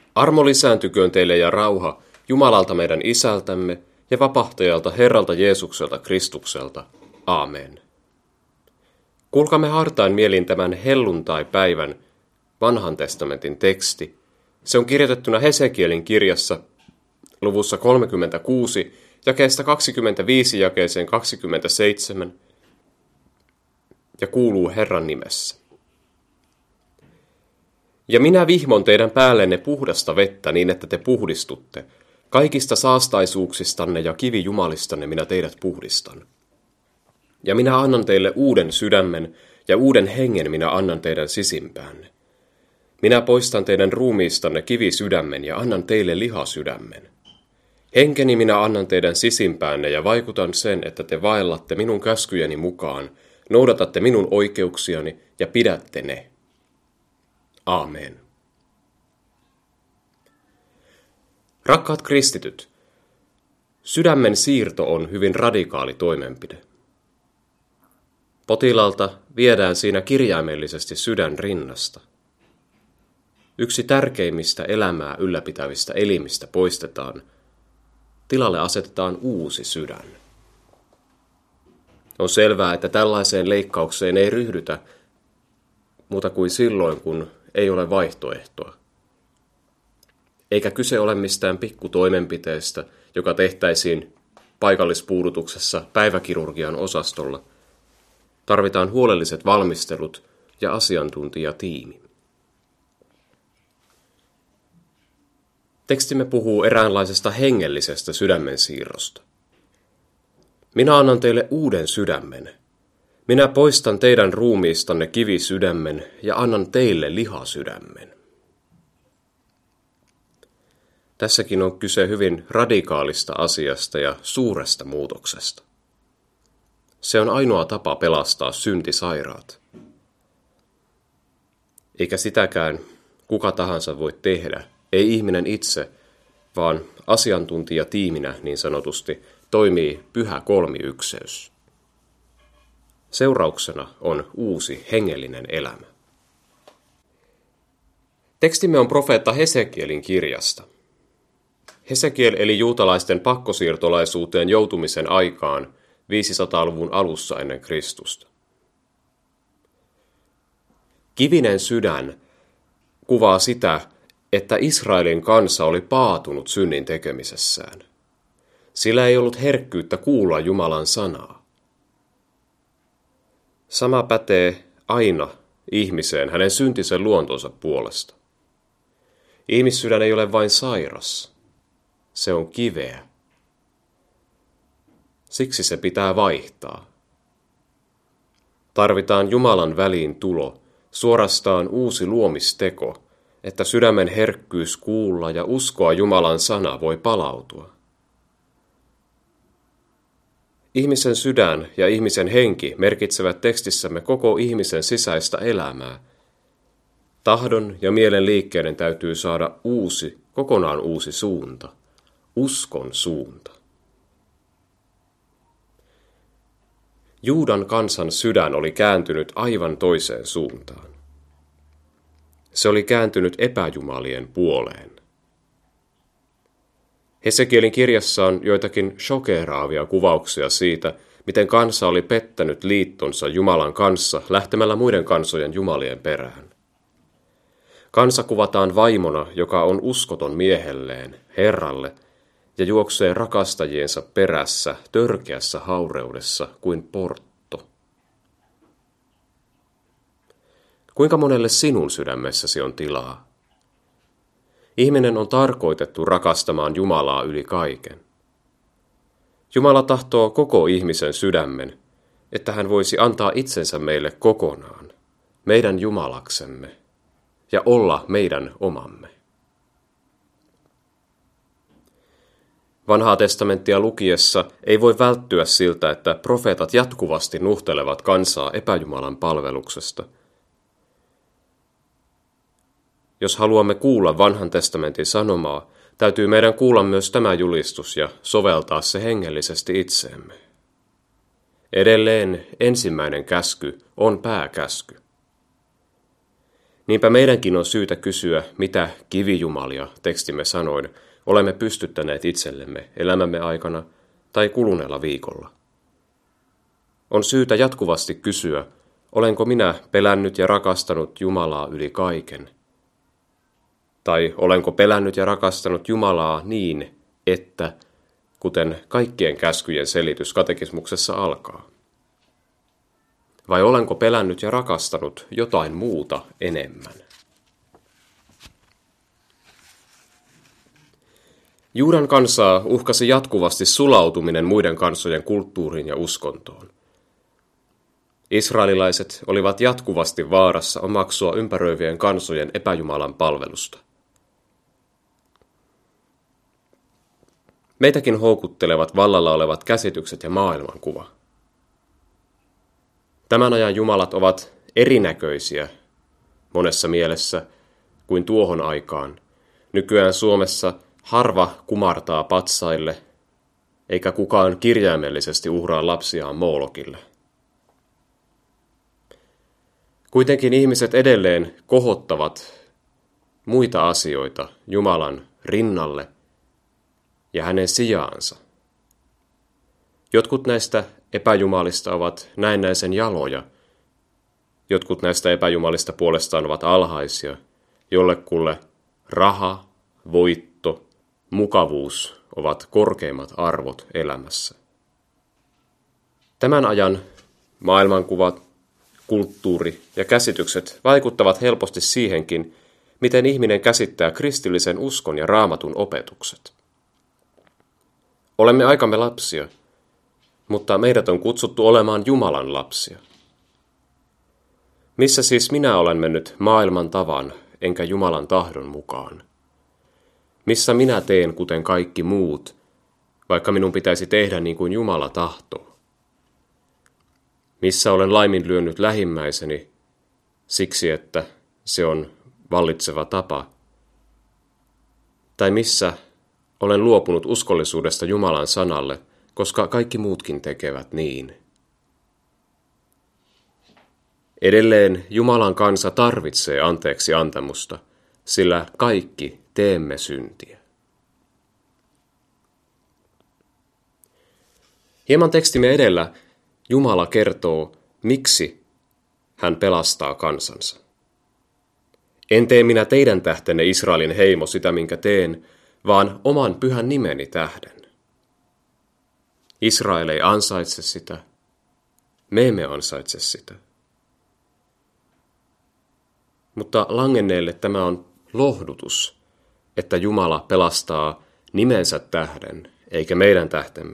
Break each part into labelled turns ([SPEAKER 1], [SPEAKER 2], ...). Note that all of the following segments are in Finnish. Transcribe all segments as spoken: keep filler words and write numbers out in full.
[SPEAKER 1] Armo lisääntyköön teille ja rauha Jumalalta meidän Isältämme ja vapahtajalta Herralta Jeesukselta Kristukselta. Aamen. Kuulkaamme hartain mielin tämän helluntai-päivän vanhan testamentin teksti. Se on kirjoitettuna Hesekielin kirjassa luvussa kolmekymmentäkuusi, jakeesta kaksikymmentäviisi jakeeseen kaksikymmentäseitsemän ja kuuluu Herran nimessä. Ja minä vihmon teidän päällenne puhdasta vettä niin, että te puhdistutte. Kaikista saastaisuuksistanne ja kivijumalistanne minä teidät puhdistan. Ja minä annan teille uuden sydämen ja uuden hengen minä annan teidän sisimpäänne. Minä poistan teidän ruumiistanne kivisydämen ja annan teille lihasydämen. Henkeni minä annan teidän sisimpäänne ja vaikutan sen, että te vaellatte minun käskyjeni mukaan, noudatatte minun oikeuksiani ja pidätte ne. Aamen. Rakkaat kristityt, sydämen siirto on hyvin radikaali toimenpide. Potilaalta viedään siinä kirjaimellisesti sydän rinnasta. Yksi tärkeimmistä elämää ylläpitävistä elimistä poistetaan. Tilalle asetetaan uusi sydän. On selvää, että tällaiseen leikkaukseen ei ryhdytä muuta kuin silloin, kun ei ole vaihtoehtoa. Eikä kyse ole mistään pikkutoimenpiteestä, joka tehtäisiin paikallispuudutuksessa päiväkirurgian osastolla. Tarvitaan huolelliset valmistelut ja asiantuntijatiimi. Tekstimme puhuu eräänlaisesta hengellisestä sydämen siirrosta. Minä annan teille uuden sydämen. Minä poistan teidän ruumiistanne kivisydämen ja annan teille lihasydämen. Tässäkin on kyse hyvin radikaalista asiasta ja suuresta muutoksesta. Se on ainoa tapa pelastaa syntisairaat. Eikä sitäkään kuka tahansa voi tehdä, ei ihminen itse, vaan asiantuntijatiiminä niin sanotusti toimii pyhä kolmiykseys. Seurauksena on uusi hengellinen elämä. Tekstimme on profeetta Hesekielin kirjasta. Hesekiel eli juutalaisten pakkosiirtolaisuuteen joutumisen aikaan viisisataaluvun alussa ennen Kristusta. Kivinen sydän kuvaa sitä, että Israelin kansa oli paatunut synnin tekemisessään. Sillä ei ollut herkkyyttä kuulla Jumalan sanaa. Sama pätee aina ihmiseen hänen syntisen luontonsa puolesta. Ihmissydän ei ole vain sairas, se on kiveä. Siksi se pitää vaihtaa. Tarvitaan Jumalan väliin tulo, suorastaan uusi luomisteko, että sydämen herkkyys kuulla ja uskoa Jumalan sana voi palautua. Ihmisen sydän ja ihmisen henki merkitsevät tekstissämme koko ihmisen sisäistä elämää. Tahdon ja mielen liikkeiden täytyy saada uusi, kokonaan uusi suunta, uskon suunta. Juudan kansan sydän oli kääntynyt aivan toiseen suuntaan. Se oli kääntynyt epäjumalien puoleen. Hesekielin kirjassa on joitakin shokeraavia kuvauksia siitä, miten kansa oli pettänyt liittonsa Jumalan kanssa lähtemällä muiden kansojen jumalien perään. Kansa kuvataan vaimona, joka on uskoton miehelleen, Herralle, ja juoksee rakastajiensa perässä törkeässä haureudessa kuin portto. Kuinka monelle sinun sydämessäsi on tilaa? Ihminen on tarkoitettu rakastamaan Jumalaa yli kaiken. Jumala tahtoo koko ihmisen sydämen, että hän voisi antaa itsensä meille kokonaan, meidän Jumalaksemme, ja olla meidän omamme. Vanhaa testamenttia lukiessa ei voi välttyä siltä, että profeetat jatkuvasti nuhtelevat kansaa epäjumalan palveluksesta. Jos haluamme kuulla vanhan testamentin sanomaa, täytyy meidän kuulla myös tämä julistus ja soveltaa se hengellisesti itseemme. Edelleen ensimmäinen käsky on pääkäsky. Niinpä meidänkin on syytä kysyä, mitä kivijumalia tekstimme sanoin olemme pystyttäneet itsellemme elämämme aikana tai kuluneella viikolla. On syytä jatkuvasti kysyä, olenko minä pelännyt ja rakastanut Jumalaa yli kaiken? Tai olenko pelännyt ja rakastanut Jumalaa niin, että, kuten kaikkien käskyjen selitys katekismuksessa alkaa? Vai olenko pelännyt ja rakastanut jotain muuta enemmän? Juudan kansaa uhkasi jatkuvasti sulautuminen muiden kansojen kulttuuriin ja uskontoon. Israelilaiset olivat jatkuvasti vaarassa omaksua ympäröivien kansojen epäjumalan palvelusta. Meitäkin houkuttelevat vallalla olevat käsitykset ja maailmankuva. Tämän ajan jumalat ovat erinäköisiä monessa mielessä kuin tuohon aikaan. Nykyään Suomessa harva kumartaa patsaille, eikä kukaan kirjaimellisesti uhraa lapsiaan Moolokille. Kuitenkin ihmiset edelleen kohottavat muita asioita Jumalan rinnalle ja hänen sijaansa. Jotkut näistä epäjumalista ovat näennäisen jaloja, jotkut näistä epäjumalista puolestaan ovat alhaisia, jollekulle raha, voitto, mukavuus ovat korkeimmat arvot elämässä. Tämän ajan maailmankuvat, kulttuuri ja käsitykset vaikuttavat helposti siihenkin, miten ihminen käsittää kristillisen uskon ja Raamatun opetukset. Olemme aikamme lapsia, mutta meidät on kutsuttu olemaan Jumalan lapsia. Missä siis minä olen mennyt maailman tavan, enkä Jumalan tahdon mukaan? Missä minä teen kuten kaikki muut, vaikka minun pitäisi tehdä niin kuin Jumala tahtoo? Missä olen laiminlyönyt lähimmäiseni siksi, että se on vallitseva tapa? Tai missä olen luopunut uskollisuudesta Jumalan sanalle, koska kaikki muutkin tekevät niin? Edelleen Jumalan kansa tarvitsee anteeksi antamusta, sillä kaikki teemme syntiä. Hieman tekstimme edellä Jumala kertoo, miksi hän pelastaa kansansa. En tee minä teidän tähtenne Israelin heimo sitä, minkä teen, vaan oman pyhän nimeni tähden. Israel ei ansaitse sitä, me emme ansaitse sitä. Mutta langenneelle tämä on lohdutus, että Jumala pelastaa nimensä tähden, eikä meidän tähtemme.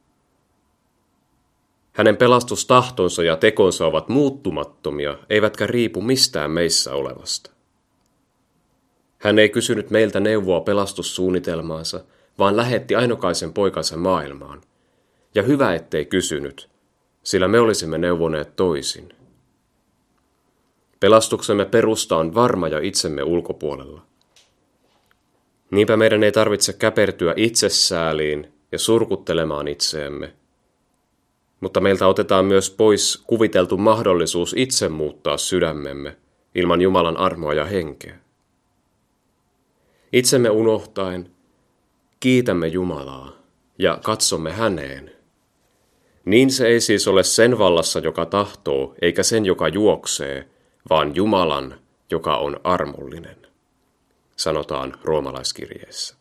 [SPEAKER 1] Hänen pelastustahtonsa ja tekonsa ovat muuttumattomia, eivätkä riipu mistään meissä olevasta. Hän ei kysynyt meiltä neuvoa pelastussuunnitelmaansa, vaan lähetti ainokaisen poikansa maailmaan. Ja hyvä ettei kysynyt, sillä me olisimme neuvoneet toisin. Pelastuksemme perusta on varma ja itsemme ulkopuolella. Niinpä meidän ei tarvitse käpertyä itsesääliin ja surkuttelemaan itseemme, mutta meiltä otetaan myös pois kuviteltu mahdollisuus itse muuttaa sydämemme ilman Jumalan armoa ja henkeä. Itsemme unohtaen kiitämme Jumalaa ja katsomme häneen. Niin se ei siis ole sen vallassa, joka tahtoo, eikä sen, joka juoksee, vaan Jumalan, joka on armollinen, sanotaan roomalaiskirjeessä.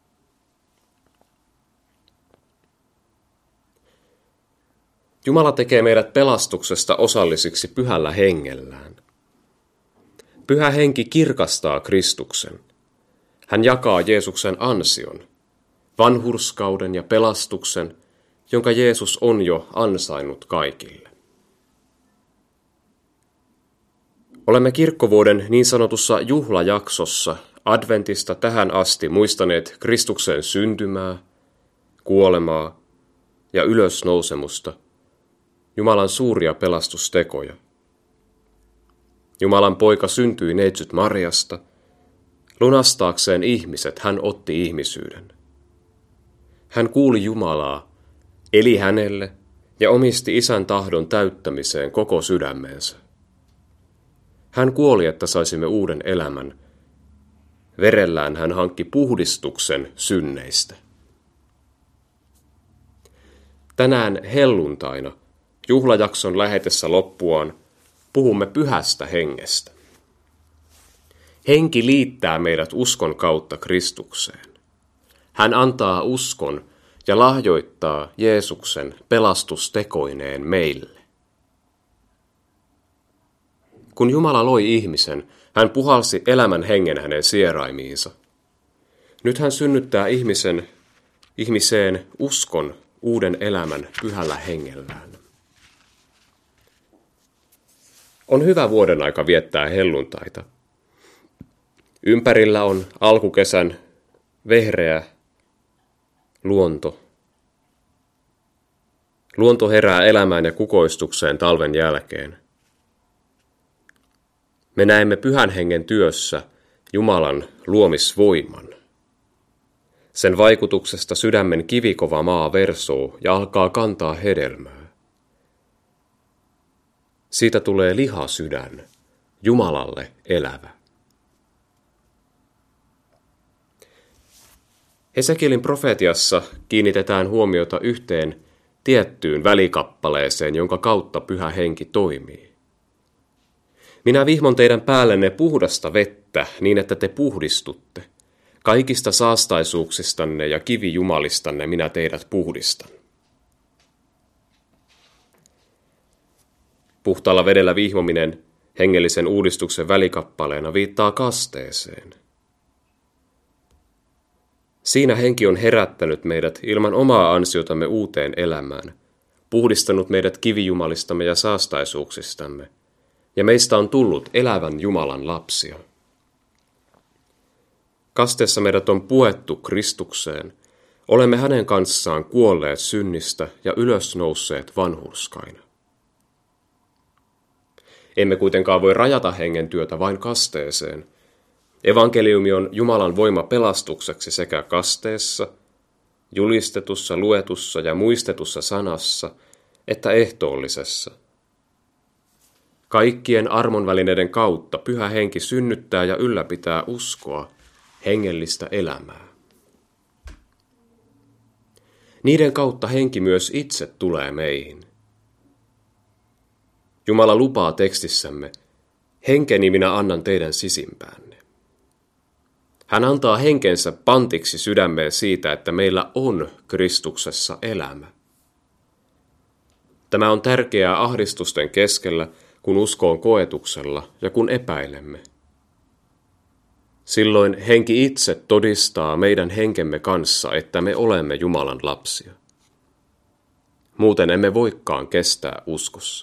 [SPEAKER 1] Jumala tekee meidät pelastuksesta osallisiksi pyhällä hengellään. Pyhä henki kirkastaa Kristuksen. Hän jakaa Jeesuksen ansion, vanhurskauden ja pelastuksen, jonka Jeesus on jo ansainnut kaikille. Olemme kirkkovuoden niin sanotussa juhlajaksossa adventista tähän asti muistaneet Kristuksen syntymää, kuolemaa ja ylösnousemusta, Jumalan suuria pelastustekoja. Jumalan poika syntyi neitsyt Mariasta. Lunastaakseen ihmiset hän otti ihmisyyden. Hän kuuli Jumalaa, eli hänelle ja omisti Isän tahdon täyttämiseen koko sydämensä. Hän kuoli, että saisimme uuden elämän. Verellään hän hankki puhdistuksen synneistä. Tänään helluntaina, juhlajakson lähetessä loppuaan, puhumme pyhästä hengestä. Henki liittää meidät uskon kautta Kristukseen. Hän antaa uskon ja lahjoittaa Jeesuksen pelastustekoineen meille. Kun Jumala loi ihmisen, hän puhalsi elämän hengen hänen sieraimiinsa. Nyt hän synnyttää ihmisen, ihmiseen uskon uuden elämän pyhällä hengellään. On hyvä vuoden aika viettää helluntaita. Ympärillä on alkukesän vehreä luonto. Luonto herää elämään ja kukoistukseen talven jälkeen. Me näemme pyhän hengen työssä Jumalan luomisvoiman. Sen vaikutuksesta sydämen kivikova maa versoo ja alkaa kantaa hedelmää. Siitä tulee lihasydän, Jumalalle elävä. Hesekielin profetiassa kiinnitetään huomiota yhteen tiettyyn välikappaleeseen, jonka kautta pyhä henki toimii. Minä vihmon teidän päällenne puhdasta vettä, niin että te puhdistutte. Kaikista saastaisuuksistanne ja kivijumalistanne minä teidät puhdistan. Puhtaalla vedellä vihmominen hengellisen uudistuksen välikappaleena viittaa kasteeseen. Siinä henki on herättänyt meidät ilman omaa ansiotamme uuteen elämään, puhdistanut meidät kivijumalistamme ja saastaisuuksistamme, ja meistä on tullut elävän Jumalan lapsia. Kasteessa meidät on puettu Kristukseen, olemme hänen kanssaan kuolleet synnistä ja ylösnousseet vanhurskaina. Emme kuitenkaan voi rajata hengen työtä vain kasteeseen. Evankeliumi on Jumalan voima pelastukseksi sekä kasteessa, julistetussa, luetussa ja muistetussa sanassa, että ehtoollisessa. Kaikkien armonvälineiden kautta pyhä henki synnyttää ja ylläpitää uskoa, hengellistä elämää. Niiden kautta henki myös itse tulee meihin. Jumala lupaa tekstissämme, henkeni minä annan teidän sisimpäänne. Hän antaa henkensä pantiksi sydämeen siitä, että meillä on Kristuksessa elämä. Tämä on tärkeää ahdistusten keskellä, kun usko on koetuksella ja kun epäilemme. Silloin henki itse todistaa meidän henkemme kanssa, että me olemme Jumalan lapsia. Muuten emme voikaan kestää uskossa.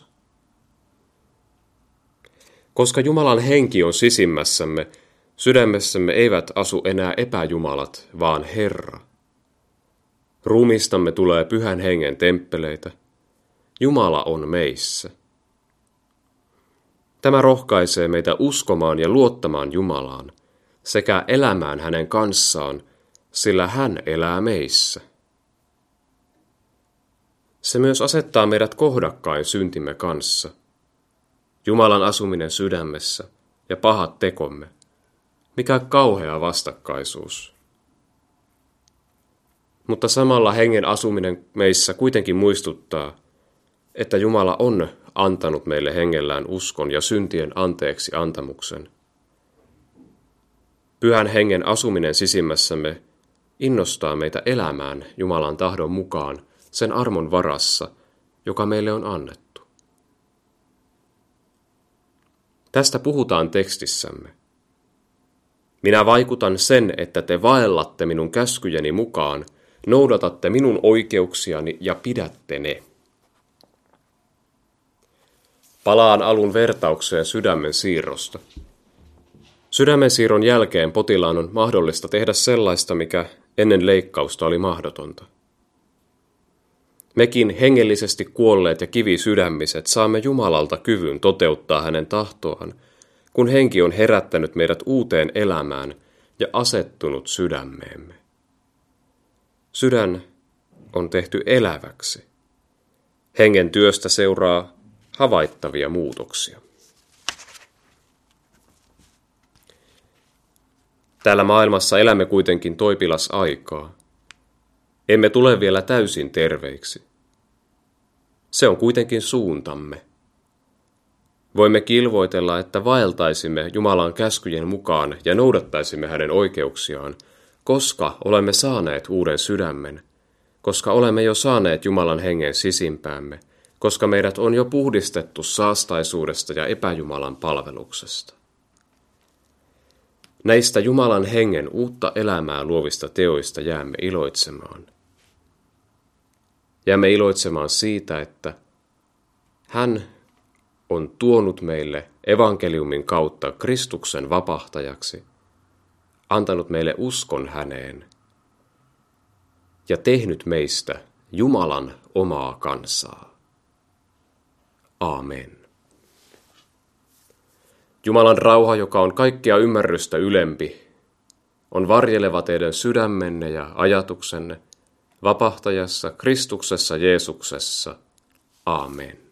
[SPEAKER 1] Koska Jumalan henki on sisimmässämme, sydämessämme eivät asu enää epäjumalat, vaan Herra. Ruumiistamme tulee pyhän hengen temppeleitä. Jumala on meissä. Tämä rohkaisee meitä uskomaan ja luottamaan Jumalaan sekä elämään hänen kanssaan, sillä hän elää meissä. Se myös asettaa meidät kohdakkain syntimme kanssa. Jumalan asuminen sydämessä ja pahat tekomme. Mikä kauhea vastakkaisuus. Mutta samalla hengen asuminen meissä kuitenkin muistuttaa, että Jumala on antanut meille hengellään uskon ja syntien anteeksi antamuksen. Pyhän hengen asuminen sisimmässämme innostaa meitä elämään Jumalan tahdon mukaan sen armon varassa, joka meille on annettu. Tästä puhutaan tekstissämme. Minä vaikutan sen, että te vaellatte minun käskyjeni mukaan, noudatatte minun oikeuksiani ja pidätte ne. Palaan alun vertaukseen sydämen siirrosta. Sydämen siirron jälkeen potilaan on mahdollista tehdä sellaista, mikä ennen leikkausta oli mahdotonta. Mekin hengellisesti kuolleet ja kivisydämiset saamme Jumalalta kyvyn toteuttaa hänen tahtoaan, kun henki on herättänyt meidät uuteen elämään ja asettunut sydämeemme. Sydän on tehty eläväksi. Hengen työstä seuraa havaittavia muutoksia. Täällä maailmassa elämme kuitenkin toipilasaikaa. Emme tule vielä täysin terveiksi. Se on kuitenkin suuntamme. Voimme kilvoitella, että vaeltaisimme Jumalan käskyjen mukaan ja noudattaisimme hänen oikeuksiaan, koska olemme saaneet uuden sydämen, koska olemme jo saaneet Jumalan hengen sisimpäämme, koska meidät on jo puhdistettu saastaisuudesta ja epäjumalan palveluksesta. Näistä Jumalan hengen uutta elämää luovista teoista jäämme iloitsemaan. Jäämme iloitsemaan siitä, että hän on tuonut meille evankeliumin kautta Kristuksen vapahtajaksi, antanut meille uskon häneen ja tehnyt meistä Jumalan omaa kansaa. Aamen. Jumalan rauha, joka on kaikkea ymmärrystä ylempi, on varjeleva teidän sydämenne ja ajatuksenne vapahtajassa Kristuksessa Jeesuksessa. Aamen.